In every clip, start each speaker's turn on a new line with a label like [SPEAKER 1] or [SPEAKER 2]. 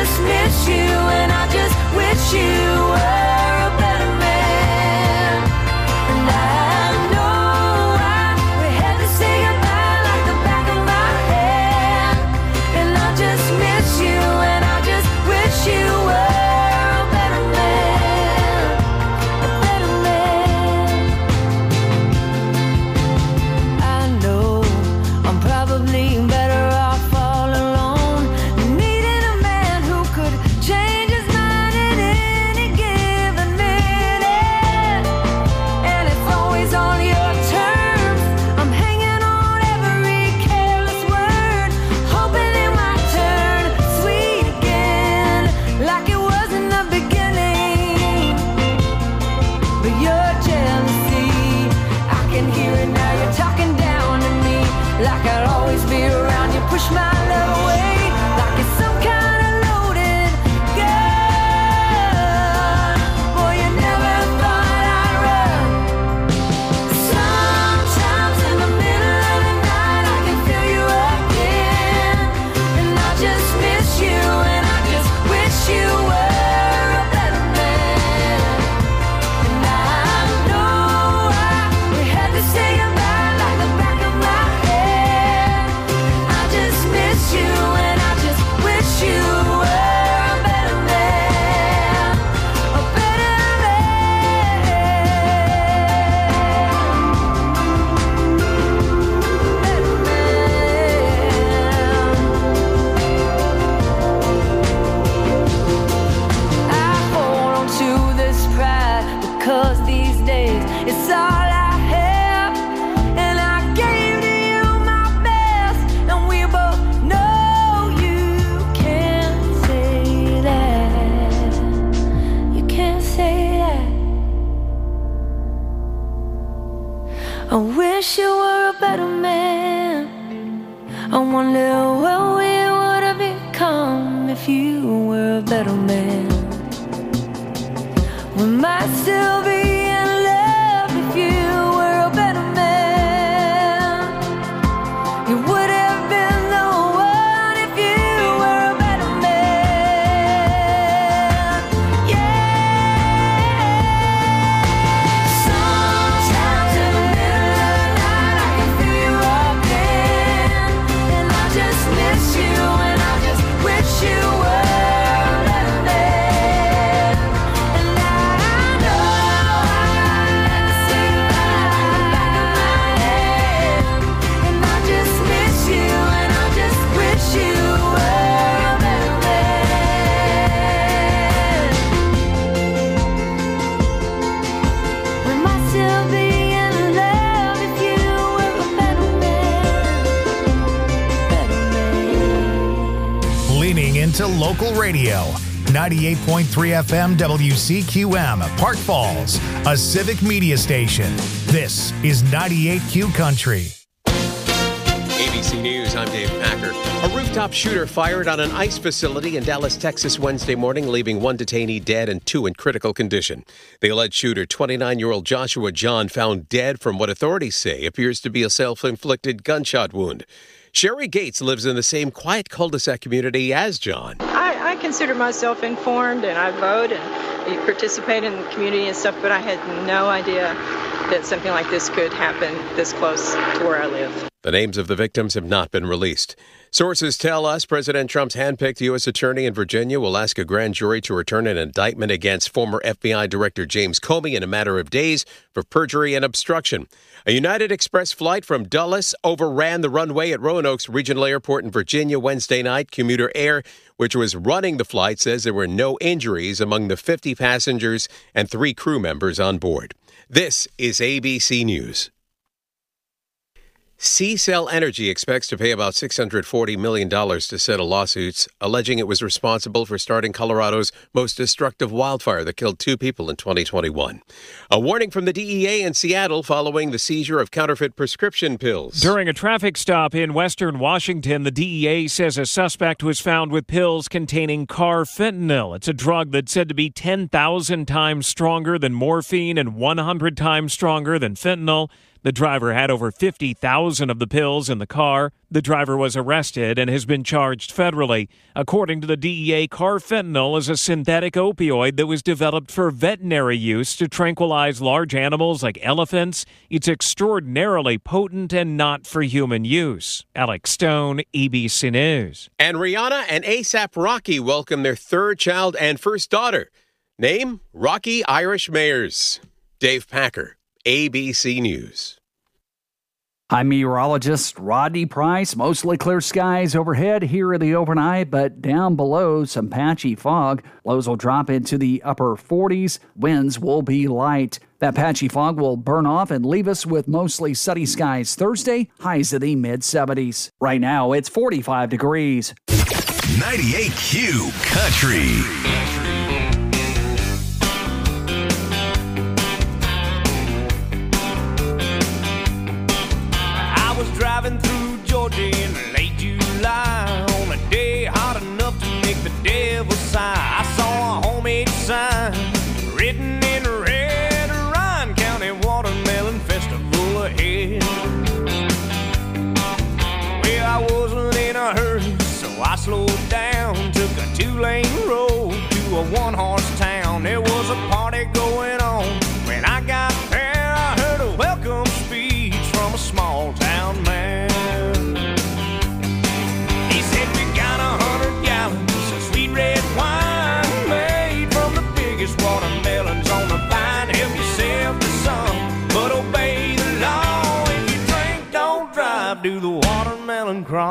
[SPEAKER 1] just miss you, and I just wish you were a better man. And I know we had to say goodbye like the back of my hand. And I just miss you, and I just wish you were a better man. A better man. I know I'm probably better off all alone, needing a man who could change his mind at any given minute. And it's always on your terms. I'm hanging on every careless word, hoping it might turn sweet again, like it was in the beginning. But your jealousy, I can hear it now. You're talking down to me, like I'll always be around. You push my love away, like it's some kind of loaded gun. Boy, you never thought I'd run. Sometimes in the middle of the night, I can feel you again. And I just miss you, and I just wish you were a better man. And I know we had to say goodbye like the back of my head. I just miss you, and I just wish you were a better man. A better man. I hold on to this pride because these days it's all I have, and I gave to you my best, and we both know you can't say that. You can't say that. I wish you were a better man. I wonder what we would have become if you were a better man. We might still be in love if you were a better man. You would have been the one if you were a better man. Yeah. Sometimes in the middle of the night, I can feel you again. And I just miss you, and I just wish you were a better man. And I know I had to say goodbye like the back of my head. And I just miss you, and I just wish you were a better man. We might still be in love if you were a better man. Better man.
[SPEAKER 2] Leaning into local radio. 98.3 FM WCQM, Park Falls, a civic media station. This is 98Q Country.
[SPEAKER 3] ABC News, I'm Dave Packer. A rooftop shooter fired on an ICE facility in Dallas, Texas Wednesday morning, leaving one detainee dead and two in critical condition. The alleged shooter, 29-year-old Joshua John, found dead from what authorities say appears to be a self-inflicted gunshot wound. Sherry Gates lives in the same quiet cul-de-sac community as John.
[SPEAKER 4] I consider myself informed, and I vote and participate in the community and stuff, but I had no idea that something like this could happen this close to where I live.
[SPEAKER 3] The names of the victims have not been released. Sources tell us President Trump's handpicked U.S. attorney in Virginia will ask a grand jury to return an indictment against former FBI Director James Comey in a matter of days for perjury and obstruction. A United Express flight from Dulles overran the runway at Roanoke's Regional Airport in Virginia Wednesday night. Commuter Air, which was running the flight, says there were no injuries among the 50 passengers and 3 crew members on board. This is ABC News. CCell Energy expects to pay about $640 million to settle lawsuits alleging it was responsible for starting Colorado's most destructive wildfire that killed 2 people in 2021. A warning from the DEA in Seattle following the seizure of counterfeit prescription pills.
[SPEAKER 5] During a traffic stop in western Washington, the DEA says a suspect was found with pills containing carfentanil. It's a drug that's said to be 10,000 times stronger than morphine and 100 times stronger than fentanyl. The driver had over 50,000 of the pills in the car. The driver was arrested and has been charged federally. According to the DEA, carfentanil is a synthetic opioid that was developed for veterinary use to tranquilize large animals like elephants. It's extraordinarily potent and not for human use. Alex Stone, ABC News.
[SPEAKER 3] And Rihanna and A$AP Rocky welcome their third child and first daughter. Name, Rocky Irish Mayors. Dave Packer, ABC News.
[SPEAKER 6] I'm meteorologist Rodney Price. Mostly clear skies overhead here in the overnight, but down below some patchy fog. Lows will drop into the upper 40s. Winds will be light. That patchy fog will burn off and leave us with mostly sunny skies Thursday, highs in the mid-70s. Right now, it's 45 degrees.
[SPEAKER 7] 98Q Country.
[SPEAKER 8] Driving through Georgia in late July on a day hot enough to make the devil sigh. I saw a homemade sign written in red, Ryan County Watermelon Festival ahead. Well, I wasn't in a hurry, so I slowed down, took a 2-lane road to a 1-horse town. There was a party going on. When I got there, I heard a welcome speech from a small town man. He said, we got 100 gallons of sweet red wine made from the biggest watermelons on the vine. Help yourself to some, but obey the law. If you drink, don't drive, do the watermelon crawl.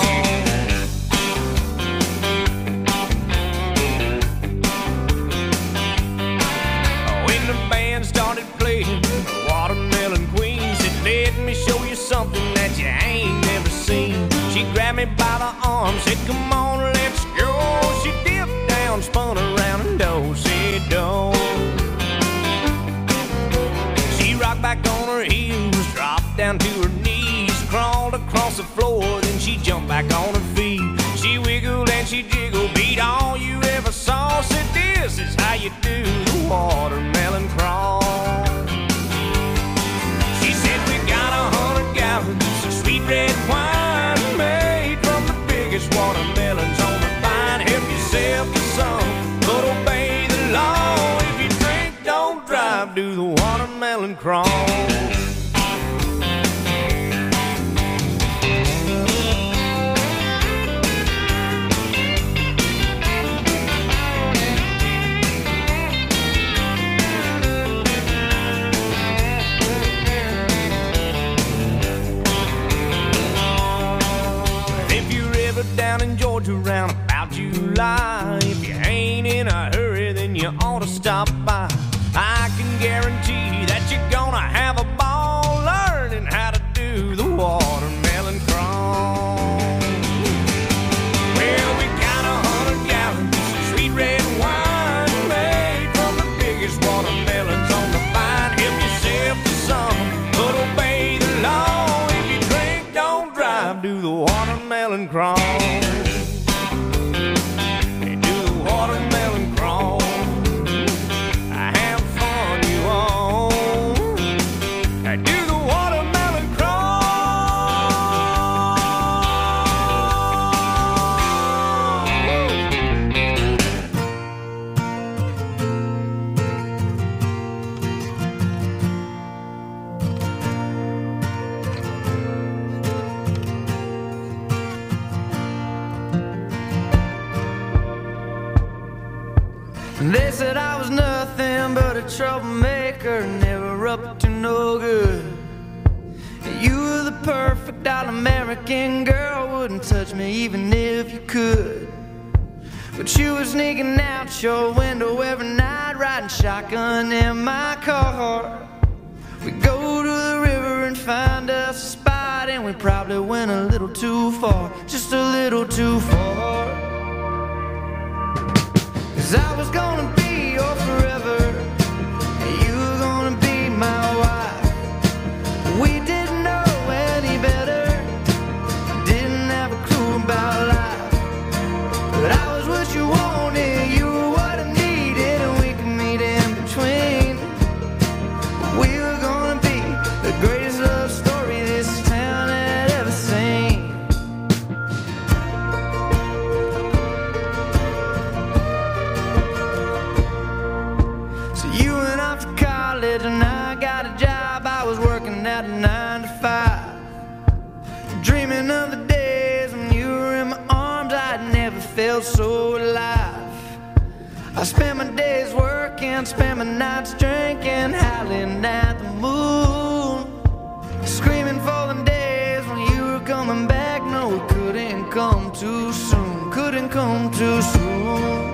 [SPEAKER 8] When the band started playing the Watermelon Queen, said, let me show you something that you ain't never seen. She grabbed me by the arm, said, come on, let's go. She dipped down, spun around, and do-si-do. She rocked back on her heels, dropped down to her knees, crawled across the floor, then she jumped back on her feet. She wiggled and she jiggled, beat all you ever saw. Said, this is how you do the watermelon crawl. She said, we got 100 gallons of sweet red wine made from the biggest watermelons on the vine. Help yourself to some, but obey the law. If you drink, don't drive, do the watermelon crawl. Down in Georgia around about July, if you ain't in a hurry, then you ought to stop by. I can guarantee that you're gonna have a ball learning how to do the watermelon crawl. Well, we got 100 gallons of sweet red wine made from the biggest watermelons on the vine. Help yourself to some, but obey the law. If you drink, don't drive, do the watermelon crawl. They said I was nothing but a troublemaker, never up to no good. You were the perfect all-American girl, wouldn't touch me even if you could. But you were sneaking out your window every night, riding shotgun in my car. We go to the river and find us a spot, and we probably went a little too far, just a little too far. 'Cause I was gonna be your forever, and you were gonna be my wife. We didn't know any better, didn't have a clue about life. But I was what you wanted, you were what I needed, and we could meet in between. We were gonna be the greatest love story at 9 to 5. Dreaming of the days when you were in my arms, I'd never felt so alive. I spent my days working, spent my nights drinking, howling at the moon, screaming for the days when you were coming back. No, it couldn't come too soon, couldn't come too soon.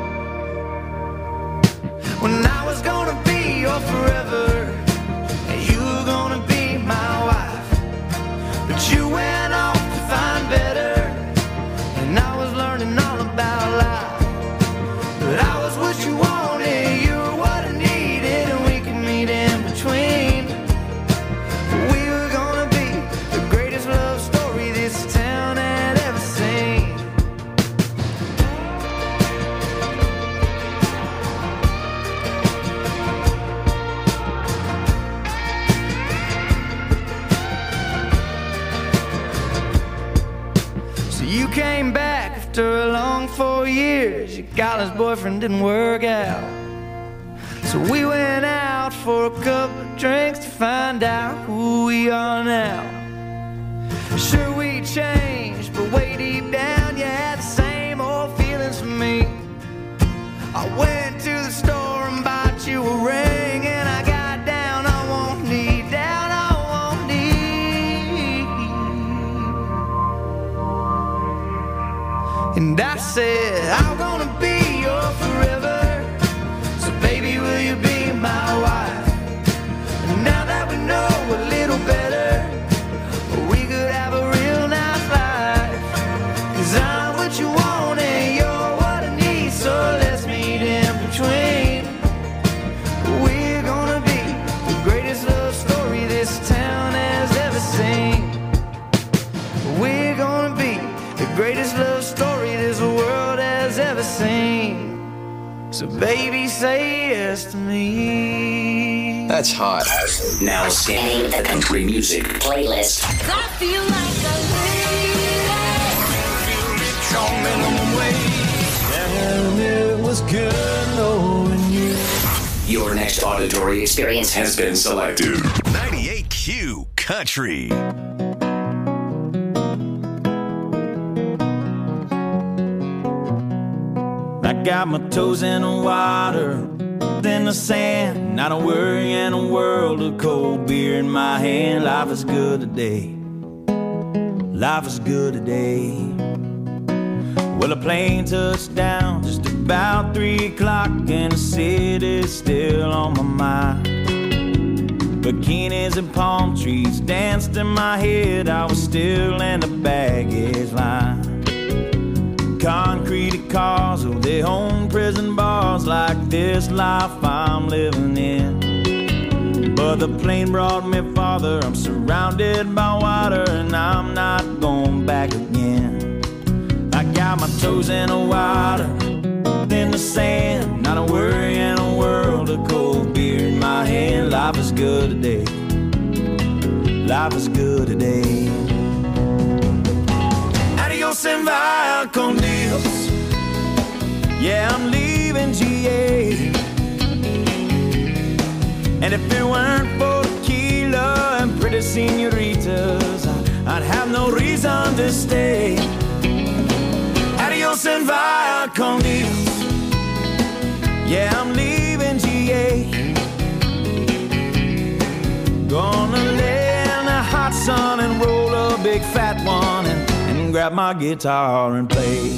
[SPEAKER 8] When I was gonna be your forever, and you were gonna be my wife, but you went off to find better, and I was learning all about life. But I was what you wanted, you were what I needed, and we could meet in between. We were gonna be the greatest love story this town had ever seen. So you came back after a long 4 years. Your college boyfriend didn't work out, so we went out for a couple of drinks to find out who we are now. Sure, we changed, but way deep down you had the same old feelings for me. I went to the store and bought you a ring, and I got down on one knee, down on one knee, and I said, I'm gonna be your forever, so baby, will you be my wife? And now that we know a little better, we could have a real nice life. 'Cause I'm what you want and you're what I need, so let's meet in between. We're gonna be the greatest love story this town has ever seen. We're gonna be the greatest love story this world has ever seen. So baby, say yes to me.
[SPEAKER 7] That's hot.
[SPEAKER 9] Now scanning the country music playlist.
[SPEAKER 1] I feel like a
[SPEAKER 8] And it was good knowing you.
[SPEAKER 9] Your next auditory experience has been selected.
[SPEAKER 7] 98Q Country.
[SPEAKER 8] I got my toes in the water, in the sand, not a worry in a world of cold beer in my hand. Life is good today. Life is good today. Well, a plane touched down just about 3 o'clock, and the city's still on my mind. Bikinis and palm trees danced in my head. I was still in the baggage line. Concrete cars, oh, they own prison bars like this life I'm living in. But the plane brought me farther. I'm surrounded by water, and I'm not going back again. I got my toes in the water, in the sand, not a worry in a world of cold beer in my hand. Life is good today. Life is good today. Adios and via con Dios. Yeah, I'm leaving GA. And if it weren't for tequila and pretty senoritas, I'd have no reason to stay. Adios and via con Dios. Yeah, I'm leaving GA. Gonna lay in the hot sun and roll a big fat one and grab my guitar and play.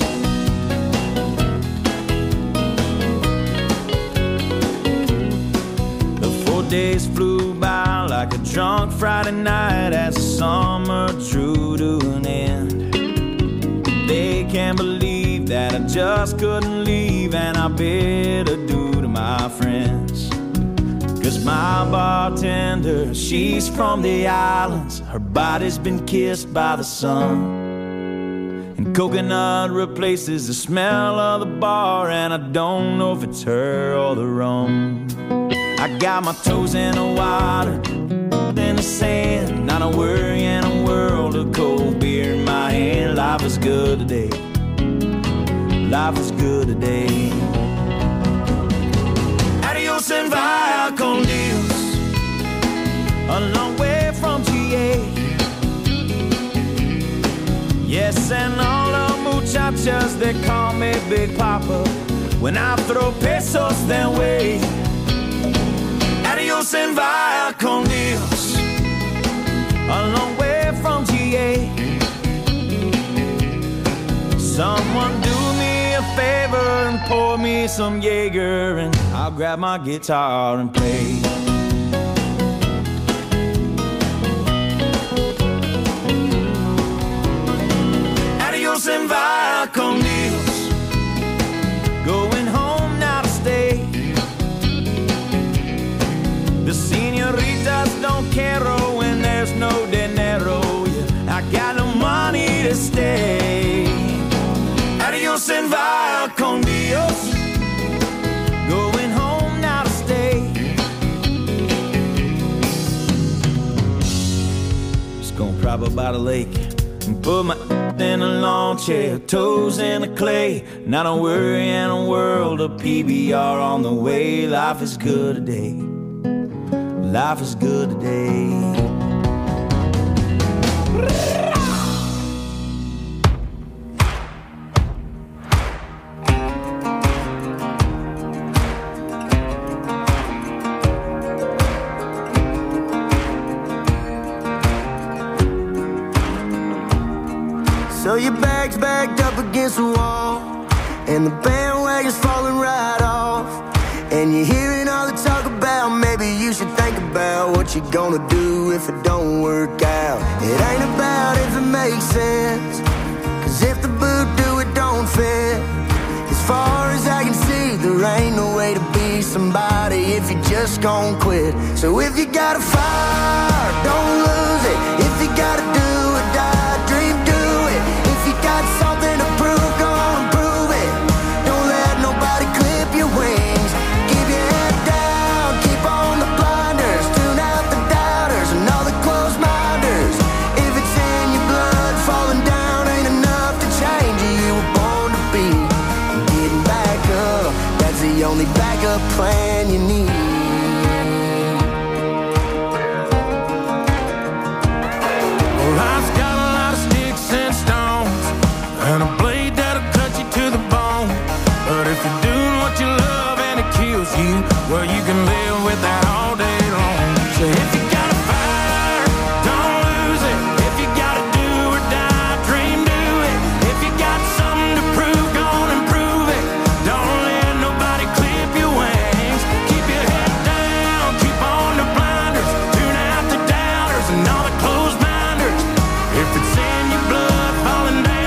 [SPEAKER 8] The 4 days flew by like a drunk Friday night as the summer drew to an end. They can't believe that I just couldn't leave, and I bid adieu to my friends. 'Cause my bartender, she's from the islands. Her body's been kissed by the sun, and coconut replaces the smell of the bar, and I don't know if it's her or the rum. I got my toes in the water, in the sand, not a worry in a world of cold beer in my hand. Life is good today. Life is good today. Adios and via con Dios. A long way from GA. muchachas, they call me Big Papa. When I throw pesos their way, adios and via con Dios, a long way from GA. Someone do me a favor and pour me some Jaeger, and I'll grab my guitar and play. Adios and via con Dios, going home now to stay. The senoritas don't care when there's no dinero. Yeah, I got no money to stay. Adios and via con Dios, going home now to stay. Just gonna prop up by the lake and put my in a lawn chair, toes in the clay. Not a worry in a world of PBR on the way. Life is good today. Life is good today.
[SPEAKER 10] So your bag's backed up against the wall, and the bandwagon's falling right off, and you're hearing all the talk about maybe you should think about what you're gonna do if it don't work out. It ain't about if it makes sense, cause if the boot do, it don't fit. As far as I can see, there ain't no way to be somebody if you just gon' quit. So if you got a fire, don't lose it. If you gotta do or die, dream, do it. If you got something to prove, go on and prove it. Don't let nobody clip your wings. Keep your head down, keep on the blinders. Tune out the doubters and all the closed minders. If it's in your blood, falling down ain't enough to change you. You were born to be getting back up. That's the only backup plan you need.
[SPEAKER 8] And a blade that'll cut you to the bone. But if you're doing what you love and it kills you, well, you can live with that all day long. So if you got a fire, don't lose it. If you gotta do or die, dream, do it. If you got something to prove, go on and prove it. Don't let nobody clip your wings. Keep your head down, keep on the blinders. Tune out the doubters and all the closed minders. If it's in your blood, falling down,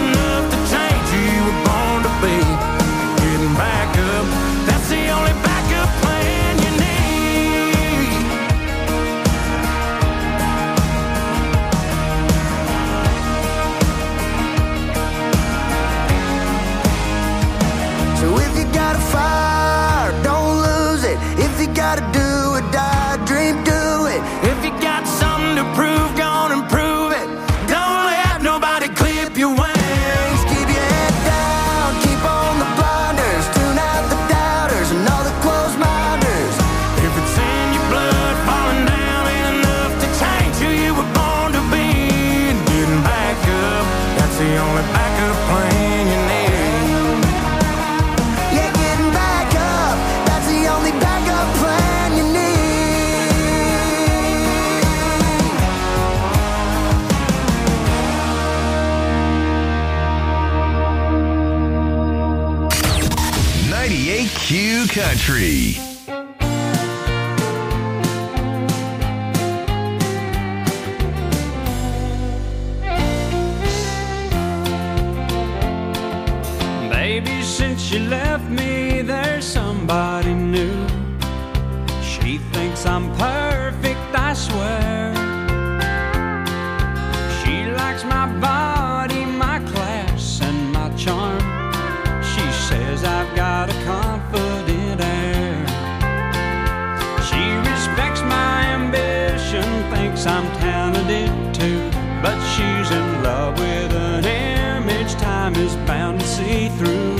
[SPEAKER 8] getting back up, that's the only backup plan you need.
[SPEAKER 10] So if you got a fire, don't lose it. If you gotta do or die, dream, do it.
[SPEAKER 8] If you got something to prove, go on and prove it. Don't let nobody clip your wings.
[SPEAKER 10] Keep your head down, keep on the blinders. Tune out the doubters and all the closed minders.
[SPEAKER 8] If it's in your blood, falling down ain't enough to change who you were born to be. And getting back up, that's the only backup plan you need.
[SPEAKER 10] Yeah, getting back up, that's the only backup plan you need.
[SPEAKER 7] 98Q Country.
[SPEAKER 11] Baby, since you left me, there's somebody new. She thinks I'm perfect, I swear. She likes my body, my class, and my charm. She says I've got a confident air. She respects my ambition, thinks I'm talented too. But she's in love with an image time is bound to see through.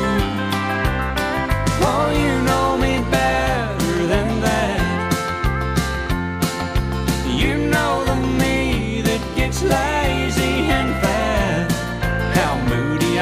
[SPEAKER 11] Oh, you know me better than that. You know the me that gets lazy and fat. How moody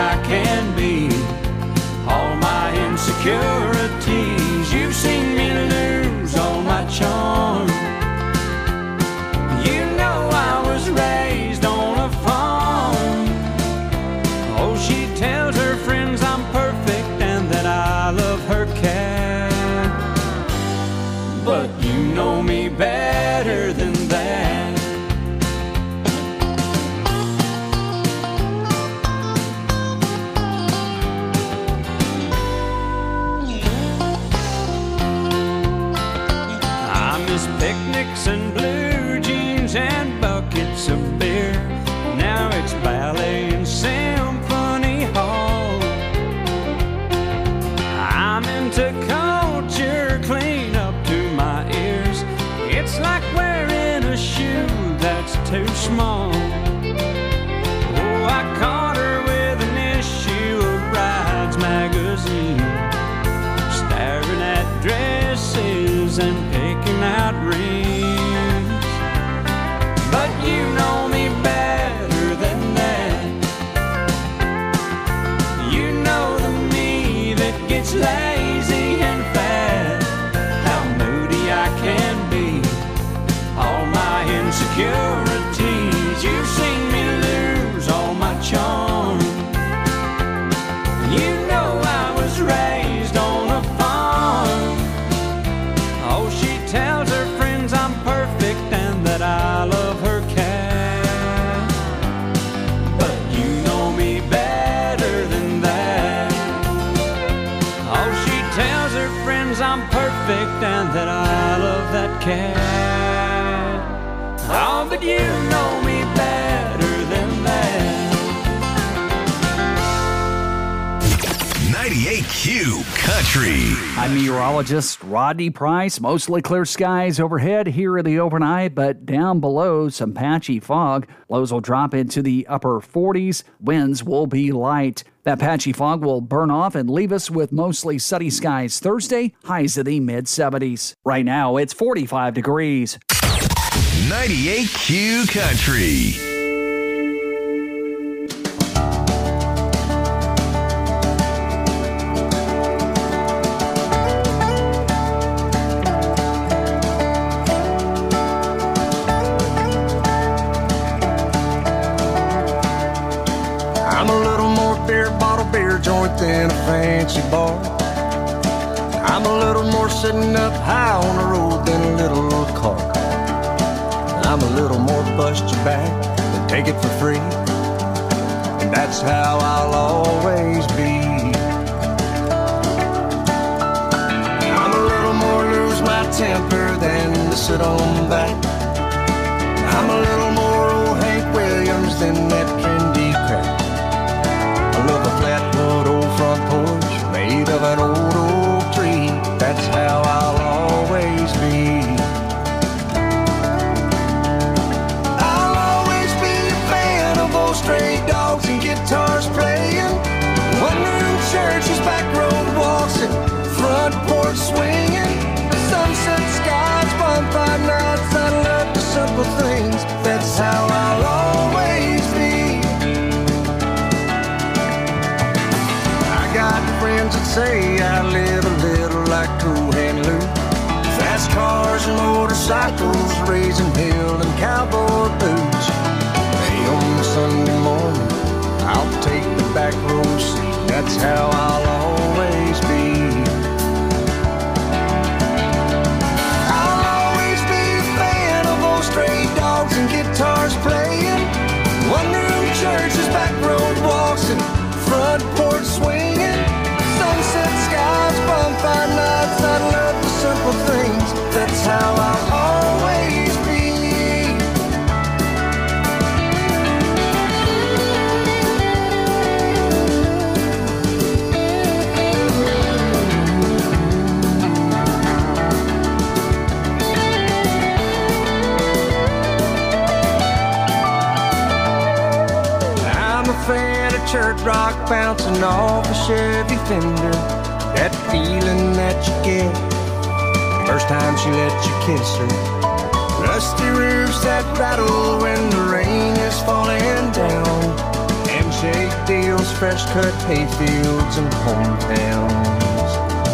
[SPEAKER 11] slacks and blue jeans and buckets of beer. Now it's ballet and symphony hall. I'm into culture clean up to my ears. It's like wearing a shoe that's too small. Oh, I caught her with an issue of Brides magazine, staring at dresses and picking out rings. But you know me better than that. You know the me that gets lazy and fat, how moody I can be, all my insecurities. You've seen me lose all my charm. You know I was raised on a farm. Oh, she tells her friends I'm perfect and that I love her cat. But you know me better than that. Oh, she tells her friends I'm perfect and that I love that cat. Oh, but you know me better than that.
[SPEAKER 7] 98Q Country.
[SPEAKER 6] I'm meteorologist Rodney Price. Mostly clear skies overhead here in the overnight, but down below some patchy fog. Lows will drop into the upper 40s. Winds will be light. That patchy fog will burn off and leave us with mostly sunny skies Thursday, highs in the mid-70s. Right now, it's 45 degrees.
[SPEAKER 7] 98Q Country.
[SPEAKER 8] I'm a little more beer bottle, beer joint than a fancy bar. I'm a little more sitting up high on the road than a little car. I'm a little more bust your back than take it for free. And that's how I'll always be. I'm a little more lose my temper than to sit on back. I'm a little more old Hank Williams than that candy crack. I love a flatwood old front porch made of an old oak tree. That's how I'll always be. I'll always be a fan of old stray dogs and guitars playing, one-room churches, back road walks, and front porch swinging. Sunset skies, bonfire nights, I love the simple things. That's how I'll always be. Got friends that say I live a little like Cool Hand Luke. Fast cars and motorcycles, raising hell and cowboy boots. Hey, on Sunday morning, I'll take the back row seat. That's how I'll always be. I'll always be a fan of old stray dogs and guitars playing, one-room churches, back road walks, and front porch swinging. Sunset skies, bonfire nights, I love the simple things. That's how I'll always be. I'm a fan of church rock bouncing off a Chevy fender. That feeling that you get first time she let you kiss her. Rusty roofs that rattle when the rain is falling down. Handshake deals, fresh cut hayfields and hometowns.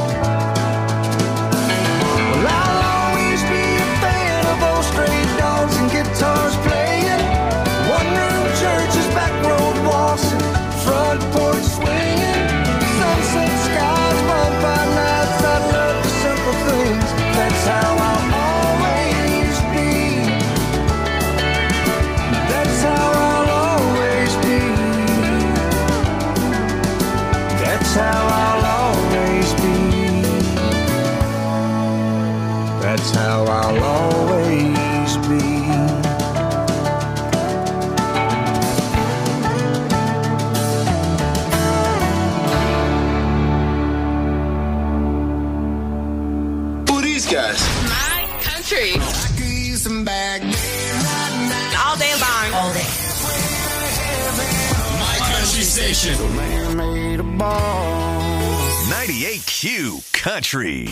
[SPEAKER 8] Well, I'll always be a fan of old stray dogs and guitars playing, one-room churches, back road walks, and front porch swinging. Sunset skies, bonfire nights, I love the simple things. That's how I'll always be. That's how I'll always be. That's how I'll always be.
[SPEAKER 12] these guys?
[SPEAKER 13] My country. All day long. All day.
[SPEAKER 7] My country station. 98Q Country.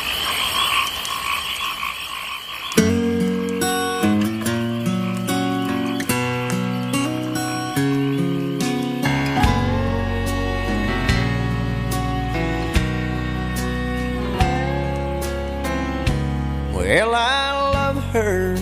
[SPEAKER 8] Well, I love her,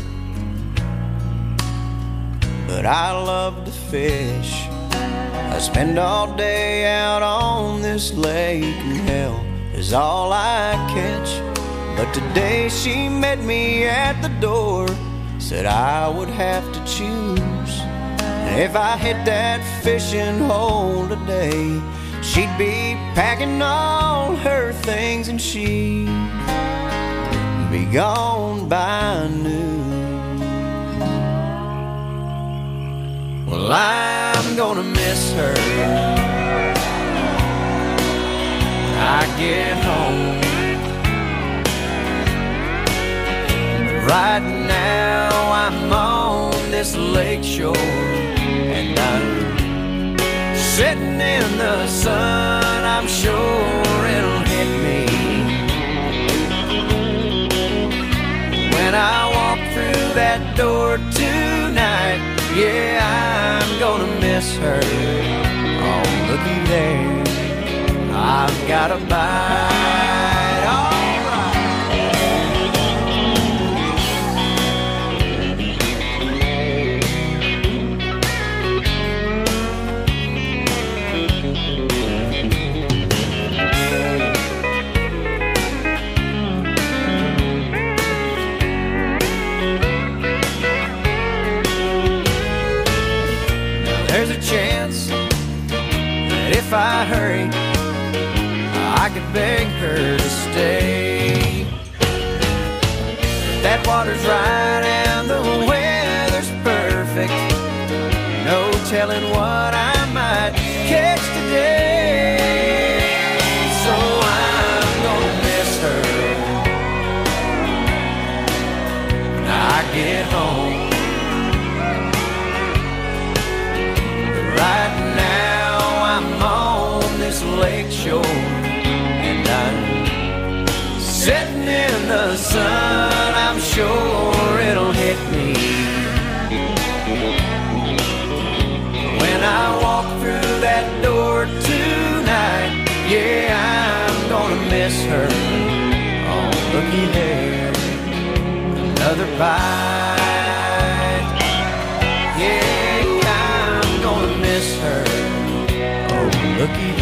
[SPEAKER 8] but I love to fish. I spend all day out on this lake, and hell is all I catch. But today she met me at the door, said I would have to choose. And if I hit that fishing hole today, she'd be packing all her things and she'd be gone by noon. Well, I'm gonna miss her when I get home. Right now I'm on this lake shore, and I'm sitting in the sun. I'm sure it'll hit me when I walk through that door tonight. Yeah, I'm gonna miss her. Oh, looky there, I've got a bite. All chance that if I hurry, I could beg her to stay. If that water's right and the weather's perfect, no telling what I might catch today. So I'm gonna miss her when I get home. Right now I'm on this lake shore, and I'm sitting in the sun. I'm sure it'll hit me when I walk through that door tonight. Yeah, I'm gonna miss her. Oh, looky there, another bite. Yeah, miss her. Oh, looky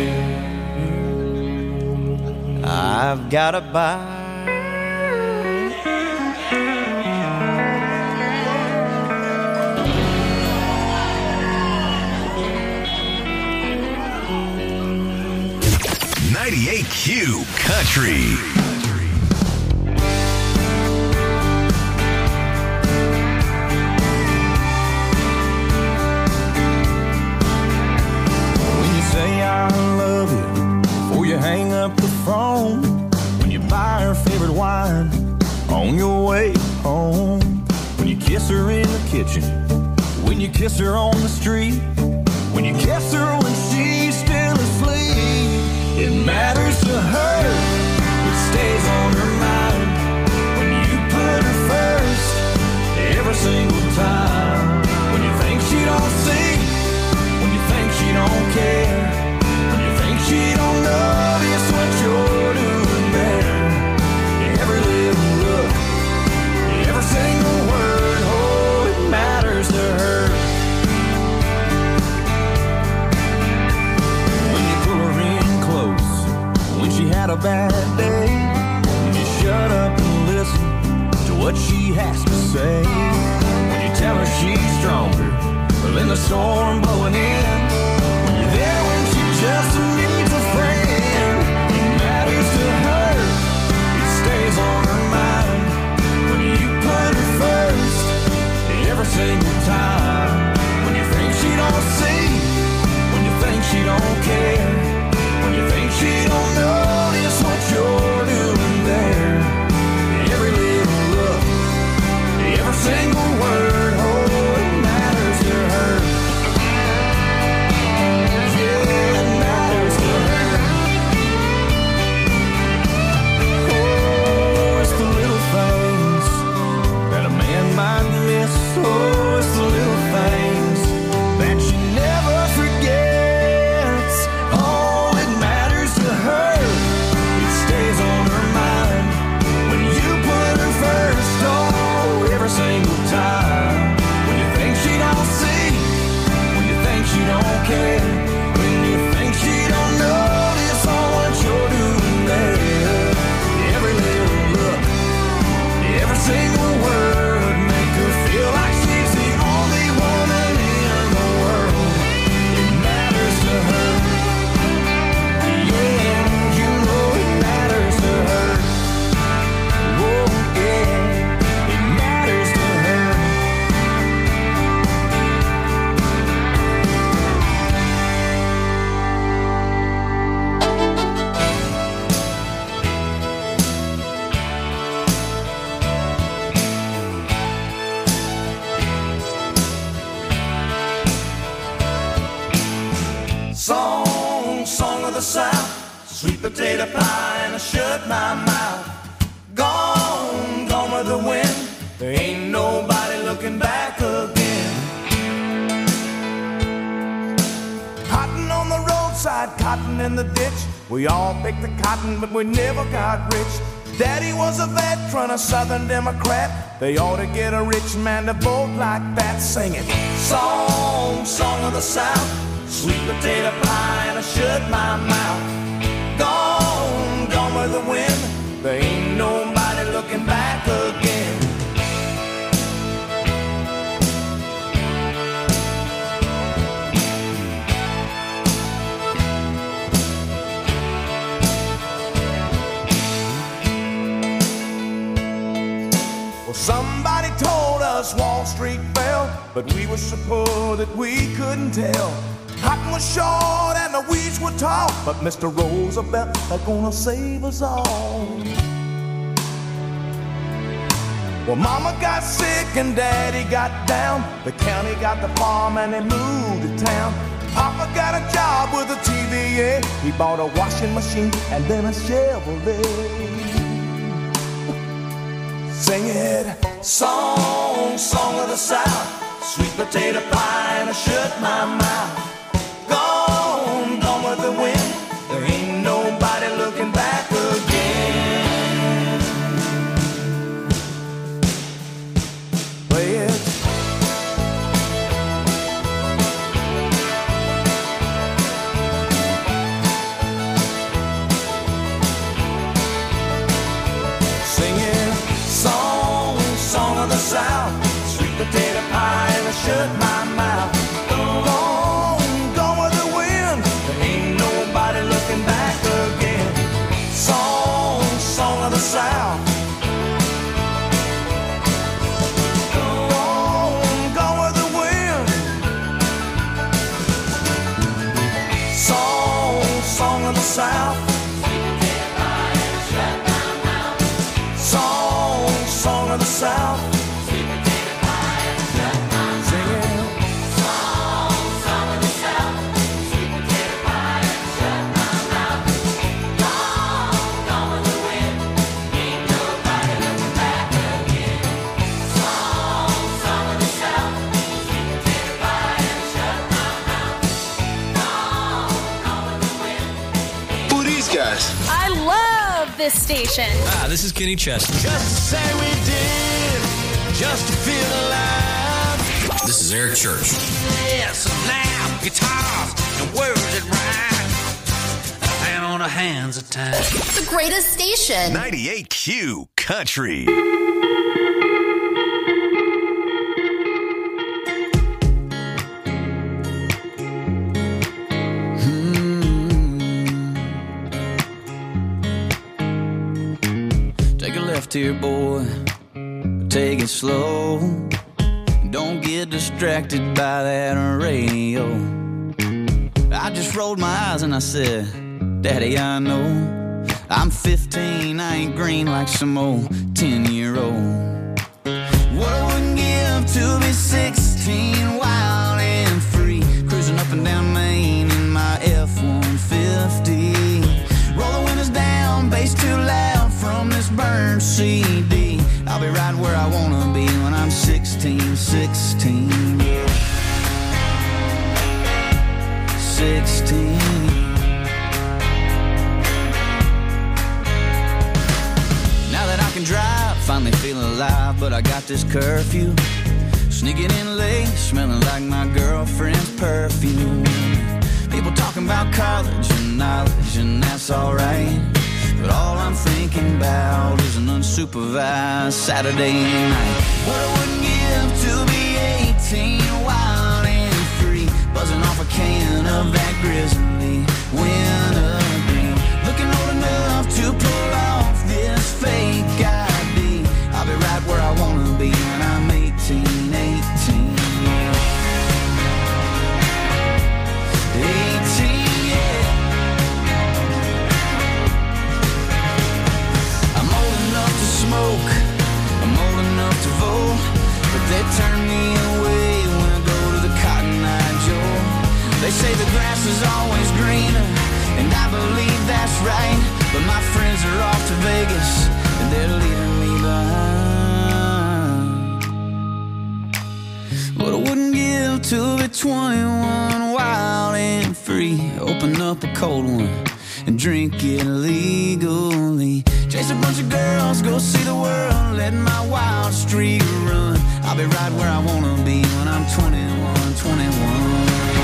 [SPEAKER 8] there, I've got a bite.
[SPEAKER 7] '98Q Country.
[SPEAKER 14] Hang up the phone when you buy her favorite wine on your way home, when you kiss her in the kitchen, when you kiss her on the street, when you kiss her when she's still asleep. It matters to her, it stays on her mind when you put her first every single time. When you think she don't see, when you think she don't care, when you think she don't know what you're doing there. Every little look, every single word, oh, it matters to her. When you pull her in close, when she had a bad day, when you shut up and listen to what she has to say, when you tell her she's stronger than the storm blowing in, when you're there when she just needs a friend. To her, it stays on her mind when you put her first every single time. When you think she don't see, when you think she don't care, when you think she don't notice what you're doing there.
[SPEAKER 8] sweet potato pie, and I shut my mouth. Gone, gone with the wind. There ain't nobody looking back again. Cotton on the roadside, cotton in the ditch. We all picked the cotton, but we never got rich. Daddy was a veteran, a Southern Democrat. They ought to get a rich man to vote like that. Sing it. Song, song of the South, sweet potato pie, and I shut my mouth. Gone, gone with the wind. There ain't nobody looking back again. Well, somebody told us Wall Street fell, but we were so poor that we couldn't tell. Cotton was short and the weeds were tall, but Mr. Roosevelt is gonna save us all. Well, Mama got sick and Daddy got down. The county got the farm and they moved to town. Papa got a job with a TVA. He bought a washing machine and then a Chevrolet. Sing it. Song, song of the South, sweet potato pie, and I shut my mouth. Gone, gone with the wind. There ain't nobody looking back again. Play it. Sing it. Song, song of the South, sweet potato pie, and I shut my mouth. Gone, gone with the wind. There ain't nobody looking back again. Song, song of the South. Gone, gone with the wind. Song, song of the South. Song, song of the South.
[SPEAKER 12] I love this station.
[SPEAKER 15] This is Kenny Chesney.
[SPEAKER 8] Just to say we did, just to feel alive.
[SPEAKER 15] This is Eric Church.
[SPEAKER 16] Yes, now, guitars and words that rhyme. And on the hands of time.
[SPEAKER 12] The greatest station.
[SPEAKER 7] 98Q Country.
[SPEAKER 17] Here, boy, take it slow. Don't get distracted by that radio. I just rolled my eyes and I said, Daddy, I know I'm 15, I ain't green like some old 10-year-old. What I wouldn't give to be 16, wild and free, cruising up and down Main in my F-150. Roll the windows down, bass too loud from this burned CD. I'll be right where I wanna be when I'm 16, 16. 16. Now that I can drive, finally feeling alive, but I got this curfew. Sneaking in late, smelling like my girlfriend's perfume. People talking about college and knowledge, and that's alright. But all I'm thinking about is an unsupervised Saturday night. What I wouldn't give to be 18, wild and free, buzzing off a can of that grizzly wintergreen. Looking old enough to pull off this fake ID. I'll be right where I wanna be when I'm 18, 18. 18. Smoke, I'm old enough to vote, but they turn me away when I go to the Cotton Eye Joe. They say the grass is always greener in my friends are off to Vegas, and they're leaving me behind. But I wouldn't give to be 21, wild and free. Open up a cold one and drink it legally. Chase a bunch of girls, go see the world, let my wild streak run. I'll be right where I wanna be when I'm 21, 21.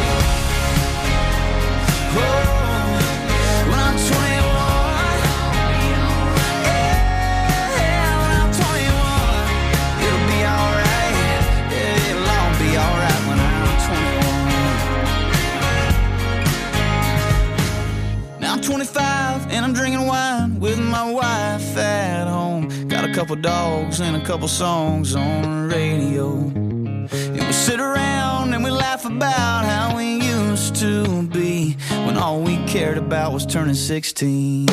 [SPEAKER 17] Oh, when I'm 21, yeah, when I'm 21, it'll be alright, yeah, it'll all be alright when I'm 21. Now I'm 25 and I'm drinking wine with my wife at home. Got a couple dogs and a couple songs on the radio. And we sit around and we laugh about how we used to be, when all we cared about was turning 16.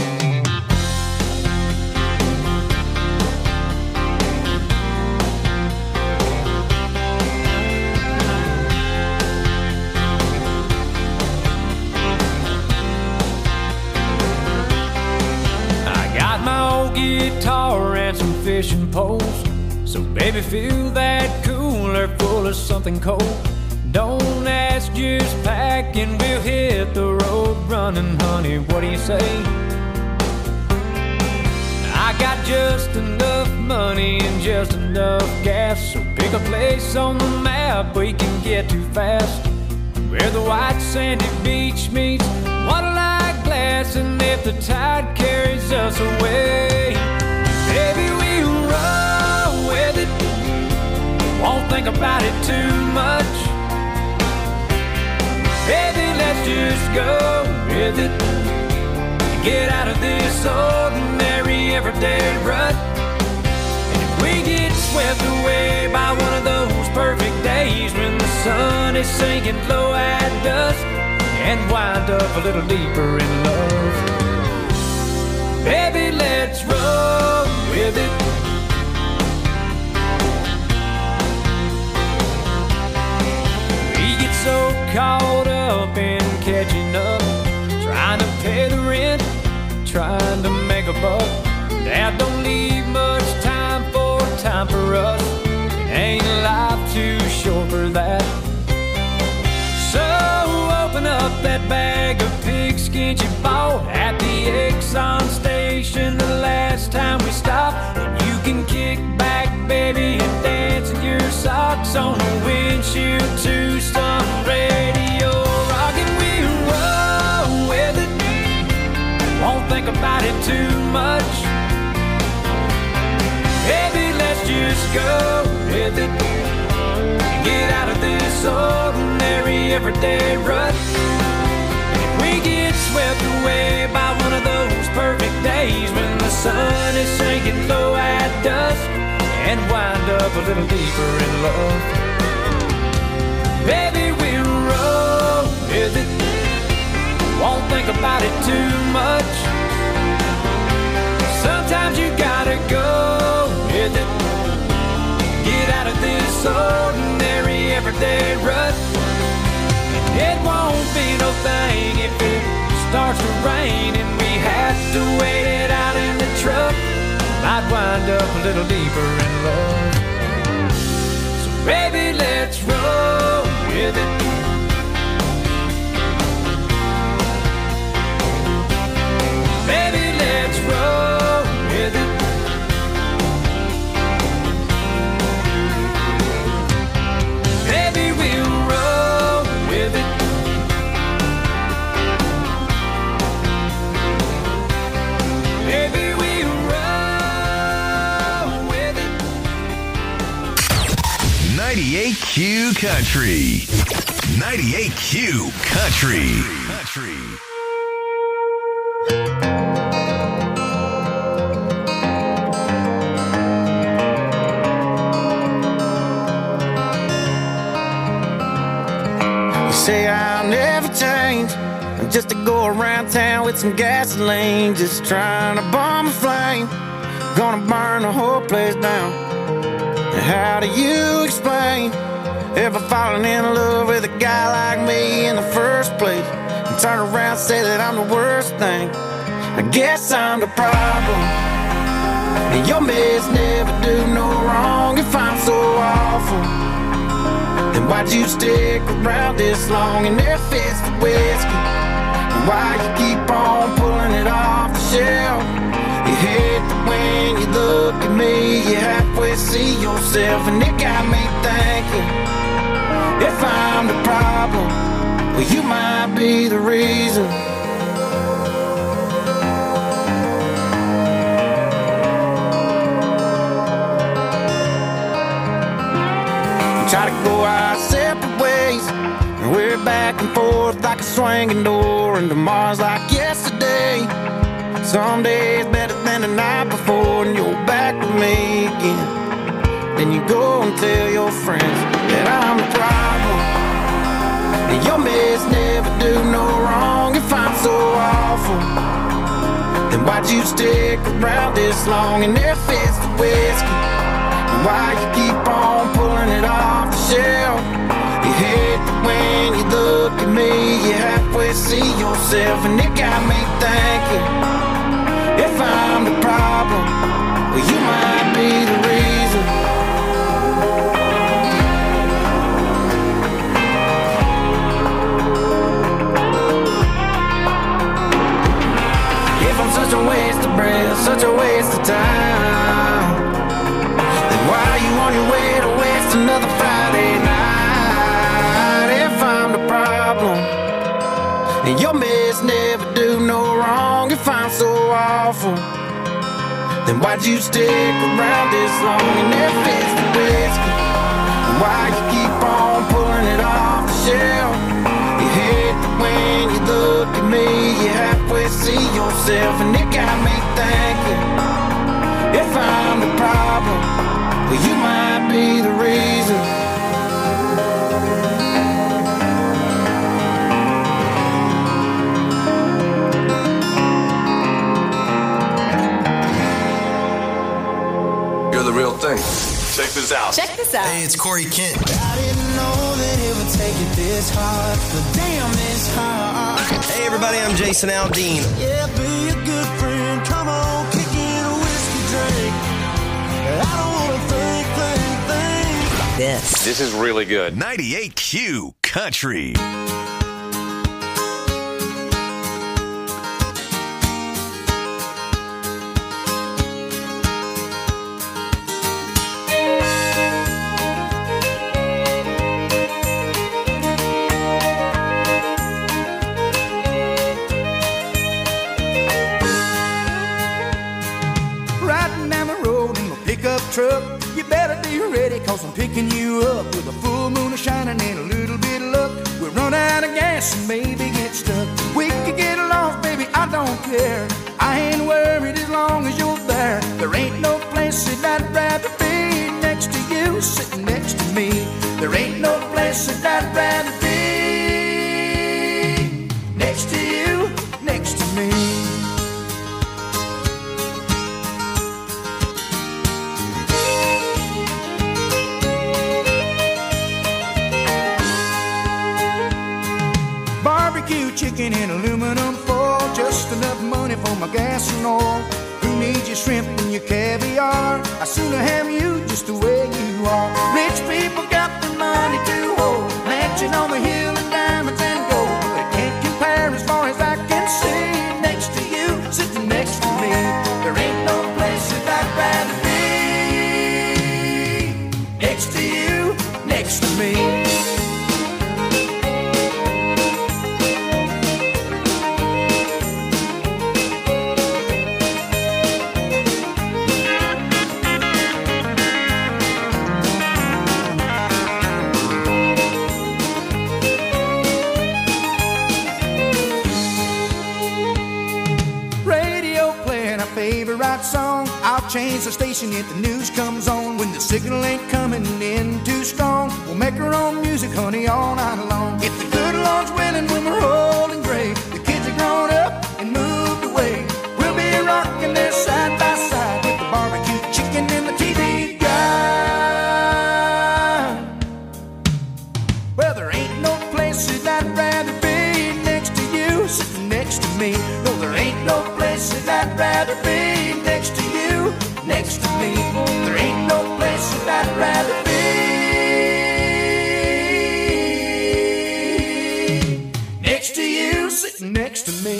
[SPEAKER 11] I got my old guitar and some fishing poles, so baby fill that cooler full of something cold. Don't ask, just pack and we'll hit the road running, honey, what do you say? I got just enough money and just enough gas, so pick a place on the map we can get to fast, where the white sandy beach meets water-like glass, and if the tide carries us away, baby, we'll roll with it, won't think about it too much. Baby, let's just go with it, get out of this ordinary everyday rut. And if we get swept away by one of those perfect days when the sun is sinking low at dusk, and wind up a little deeper in love, baby, let's roll with it. So caught up in catching up, trying to pay the rent, trying to make a buck, that don't leave much time for us. Ain't life too short for that? So open up that bag of pigskin you bought at the Exxon station the last time we stopped, and you can kick back, baby, and dance in your socks on the windshield to some radio rock, and we'll roll with it, won't think about it too much. Baby, let's just go with it, get out of this ordinary everyday rut. If we get swept away by one of those perfect days when the sun is sinking low at dusk, and wind up a little deeper in love, baby, we'll roll with it, won't think about it too much. Sometimes you gotta go with it, get out of this ordinary everyday rut. It won't be no thing if it starts to rain and we have to wait it out in the truck, might wind up a little deeper in love. So baby, let's roll with it. Baby, let's roll with it. Baby, we'll roll with it. Baby, we'll roll with it.
[SPEAKER 7] 98Q Country. 98Q Country.
[SPEAKER 8] Say I'll never change, just to go around town with some gasoline, just trying to bomb a flame, gonna burn the whole place down. And how do you explain ever falling in love with a guy like me in the first place, and turn around and say that I'm the worst thing I guess I'm the problem. And your mess never do no wrong. If I'm so awful, then why'd you stick around this long and there fits the whiskey? And why you keep on pulling it off the shelf? You hate that when you look at me, you halfway see yourself, and it got me thinking, if I'm the problem, well, you might be the reason. We try to go our separate ways, and we're back and forth like a swinging door, and tomorrow's like yesterday. Some days better than the night before, and you're back with me again. Then you go and tell your friends that I'm the problem, and your mess never do no wrong. If I'm so awful, then why'd you stick around this long and there fits the whiskey? And why you keep on pulling it off the shelf? You hate that when you look at me, you halfway see yourself, and it got me thinking, if I'm the problem, well, you might be the reason. If I'm such a waste of breath, such a waste of time, then why are you on your way to waste another Friday night? If I'm the problem, and your mess never do no wrong. If I'm so awful, then why'd you stick around this long and there fits the whiskey? And why you keep on pulling it off the shelf? You hate that when you look at me, you halfway see yourself, and it got me thinking, if I'm the problem, well, you might be the reason.
[SPEAKER 15] The real thing. Check this out.
[SPEAKER 12] Check this out.
[SPEAKER 15] Hey, it's Corey Kent.
[SPEAKER 8] I didn't know that it would take it this hard, but damn, it's hard.
[SPEAKER 15] Hey, everybody, I'm Jason Aldean.
[SPEAKER 8] Yeah, be a good friend. Come on, kick in a whiskey drink. I don't want to think.
[SPEAKER 15] This is really good.
[SPEAKER 7] 98Q Country.
[SPEAKER 8] Truck, you better be ready, cause I'm picking you up with a full moon shining and a little bit of luck. We'll run out of gas and maybe get stuck. We could get lost, baby, I don't care. I ain't worried as long as you're there. There ain't no place that I'd rather be next to you, sitting next to me. There ain't no place that I'd rather be next to you, next to me. Chicken in aluminum foil, just enough money for my gas and oil. Who needs your shrimp and your caviar? I sooner have you just the way you are. Rich people got the money to hold, mansion on the hill and diamonds and gold, but it can't compare as far as I can see. Next to you, sitting next to me, there ain't no place that I'd rather be. Next to you, next to me. Song. I'll change the station if the news comes on. When the signal ain't coming in too strong, we'll make our own music, honey, all night long. If the good Lord's willing, when we're old and gray, the kids are grown up and moved away, we'll be rocking there side by side with the barbecue chicken and the TV guide. Well, there ain't no place that I'd rather be next to you, sitting next to me. No, there ain't no place rather be next to you, next to me. There ain't no place that I'd rather be. Next to you, sitting next to me.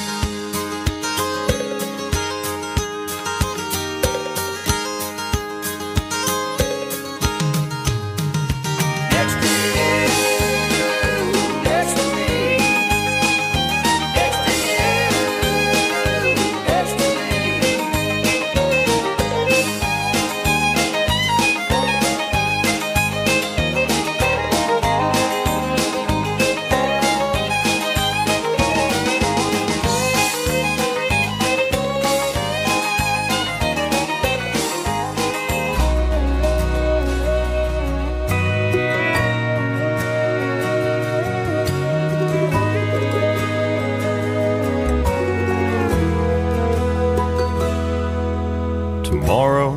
[SPEAKER 14] Tomorrow,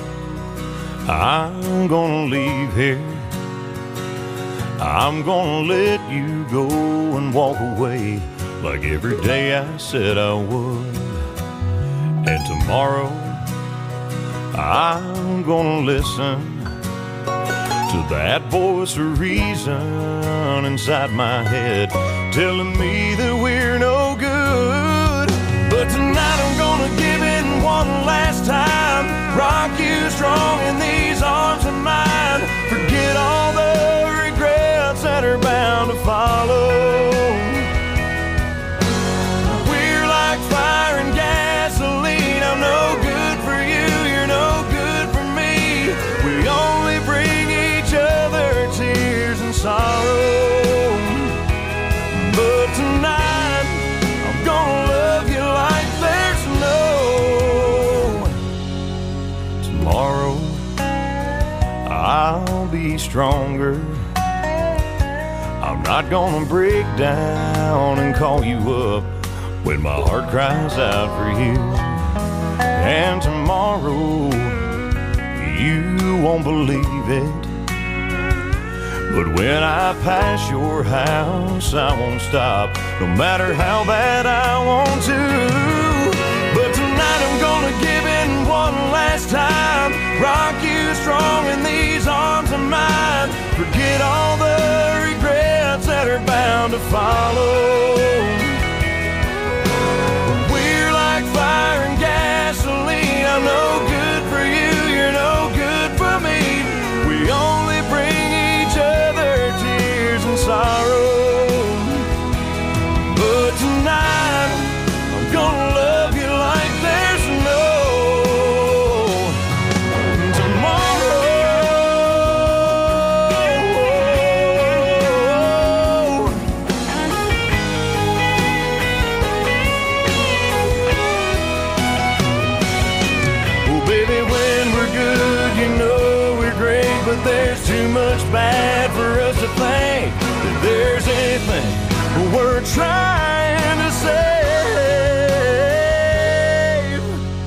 [SPEAKER 14] I'm gonna leave here. I'm gonna let you go and walk away like every day I said I would. And tomorrow, I'm gonna listen to that voice of reason inside my head telling me that we're no good. But tonight I'm gonna give in one last time, rock you strong in these arms of mine. Forget all the regrets that are bound to follow. We're like fire and gasoline. I'm no good for you, you're no good for me. We only bring each other tears and sorrow. But tonight I'm gonna love you like there's no tomorrow. I'll be stronger. I'm not gonna break down and call you up when my heart cries out for you. And tomorrow, you won't believe it, but when I pass your house, I won't stop, no matter how bad I want to. But tonight I'm gonna give in one last time, rock you strong in these arms of mine. Forget all the regrets that are bound to follow. We're like fire and gasoline. I'm no good for you, you're no good for me. We only bring each other tears and sorrow. But tonight I'm gonna love you like there's no tomorrow. Oh baby, when we're good, you know we're great, but there's too much bad for us to think that there's anything we're trying to save.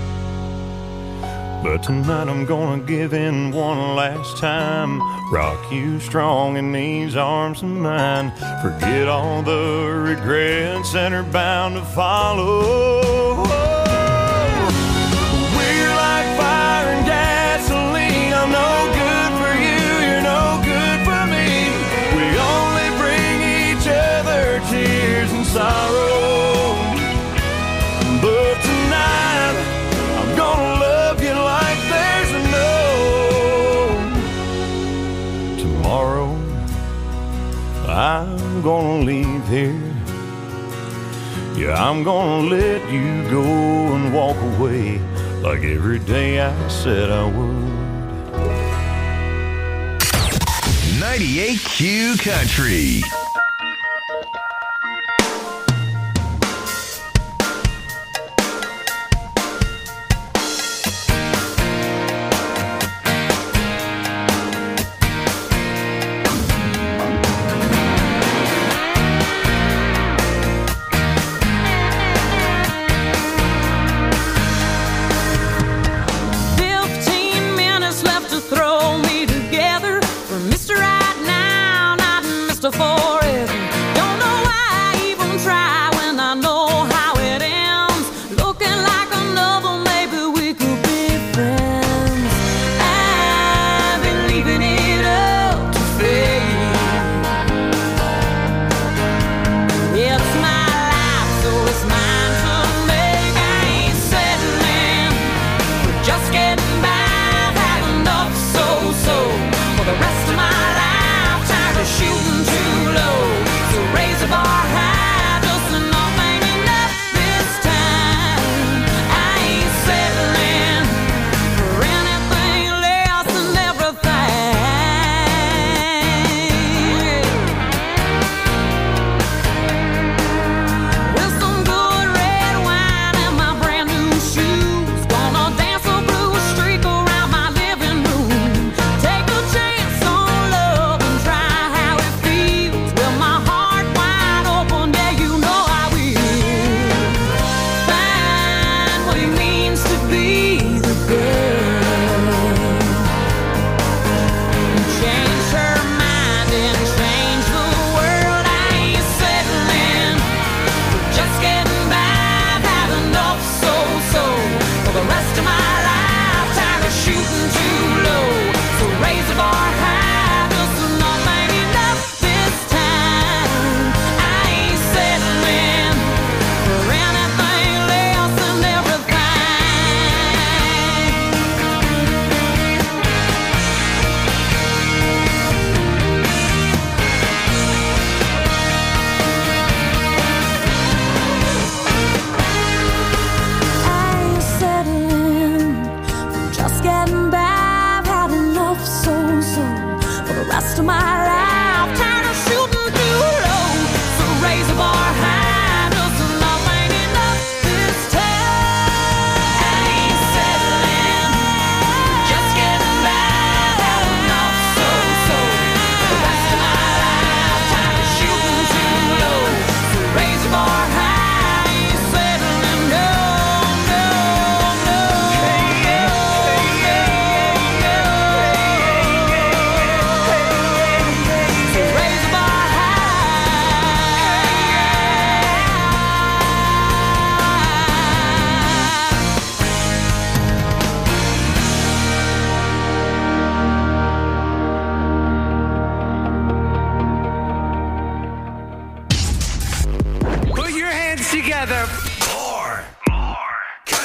[SPEAKER 14] But tonight I'm gonna give in one last time, rock you strong in these arms of mine. Forget all the regrets that are bound to follow. We're like fire and gasoline. I'm no good for you, you're no good for me. We only bring each other tears and sorrow. But tonight I'm gonna love you like there's no tomorrow. I'm gonna leave here. Yeah, I'm gonna let you go and walk away like every day I said I would.
[SPEAKER 7] 98Q Country.
[SPEAKER 1] Throw me together for Mr. Right Now, not Mr. Forever.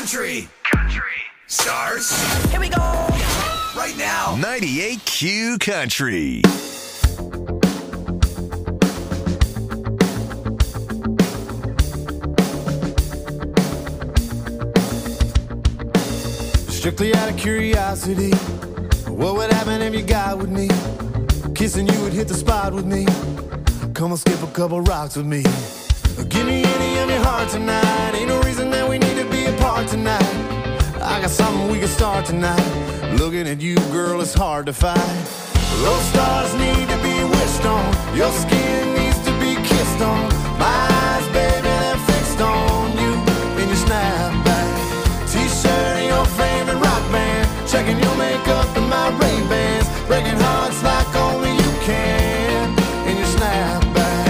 [SPEAKER 7] Country starts.
[SPEAKER 13] Here we go.
[SPEAKER 7] Right now. 98Q Country.
[SPEAKER 18] Strictly out of curiosity, what would happen if you got with me? Kissing you would hit the spot with me. Come on, skip a couple rocks with me. Give me any of your heart tonight. Ain't no reason that we need to be apart tonight. I got something we can start tonight. Looking at you, girl, it's hard to fight. Those stars need to be wished on. Your skin needs to be kissed on. My eyes, baby, they're fixed on you in your snapback. T-shirt and your favorite rock band. Checking your makeup and my Ray-Bans. Breaking hearts like only you can in your snapback.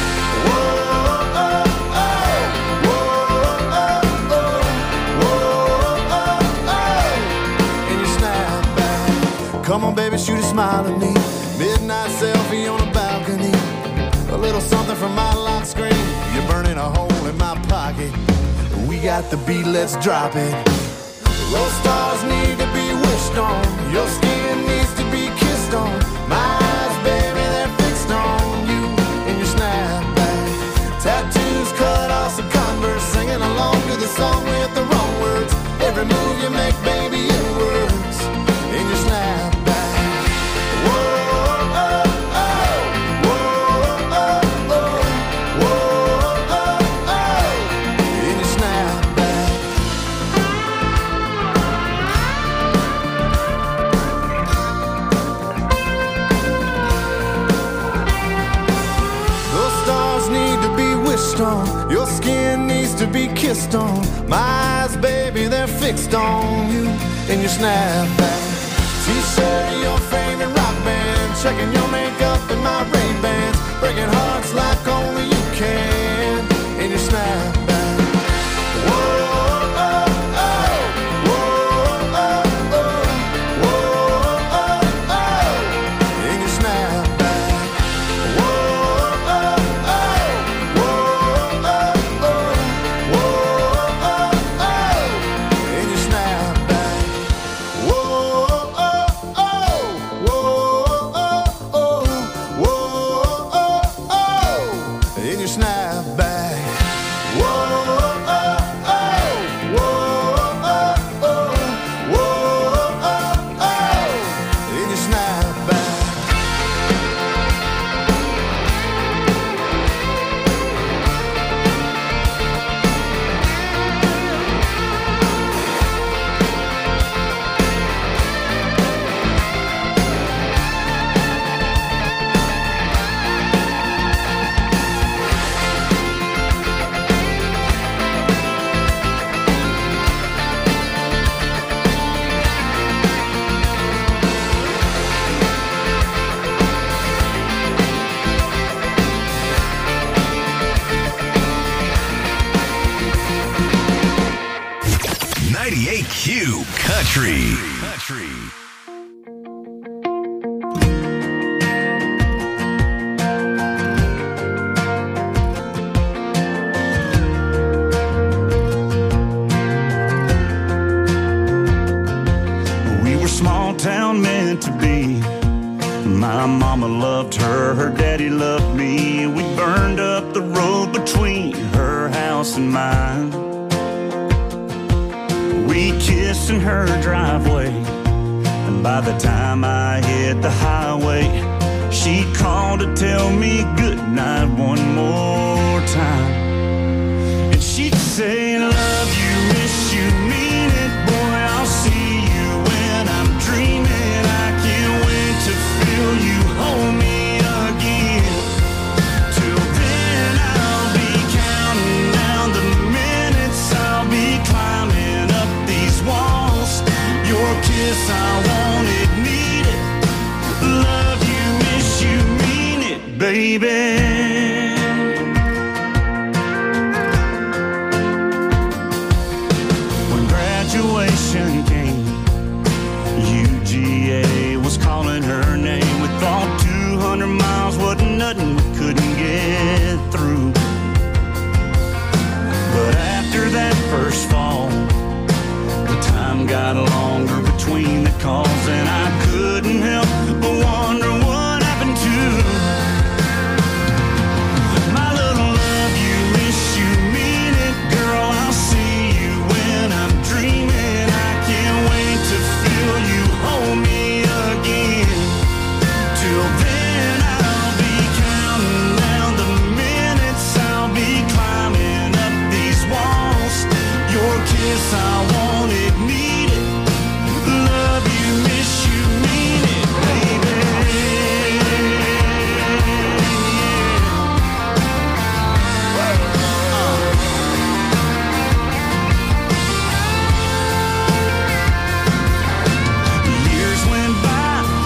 [SPEAKER 18] Come on, baby, shoot a smile at me. Midnight selfie on a balcony. A little something from my lock screen. You're burning a hole in my pocket. We got the beat, let's drop it. Those stars need to be wished on. Your skin needs to be kissed on. My eyes, baby, they're fixed on you in your snapback. Tattoos cut off some Converse. Singing along to the song with the wrong words. Every move you make, baby, it works in your snapback. Your skin needs to be kissed on. My eyes, baby, they're fixed on you in your snapback. T-shirt, your favorite rock band. Checking your makeup and my Ray-Bans. Breaking hearts like only you can in your snapback. Whoa, oh, oh, whoa, oh, oh, whoa, oh, oh, in your snapback. Whoa, oh, oh, whoa, oh, oh, whoa, oh, oh, in your snapback. Whoa, oh, oh, whoa, oh, oh, whoa, oh, oh, in your snapback. Whoa, oh, oh, whoa, oh, oh, whoa, oh, oh, in your snapback.
[SPEAKER 7] 98Q Country.
[SPEAKER 14] We were small town meant to be. My mama loved her, her daddy loved me. We burned up the road between her house and mine. We kissed in her driveway, and by the time I hit the highway, she called to tell me goodnight one more time. And she'd say, love you, miss you, mean it, boy, I'll see you when I'm dreaming. I can't wait to feel you hold me again. Till then I'll be counting down the minutes, I'll be climbing up these walls. Your kiss, I want it, need it. Love you, miss you, mean it, baby. When graduation came, UGA was calling her name. We thought 200 miles wasn't nothing.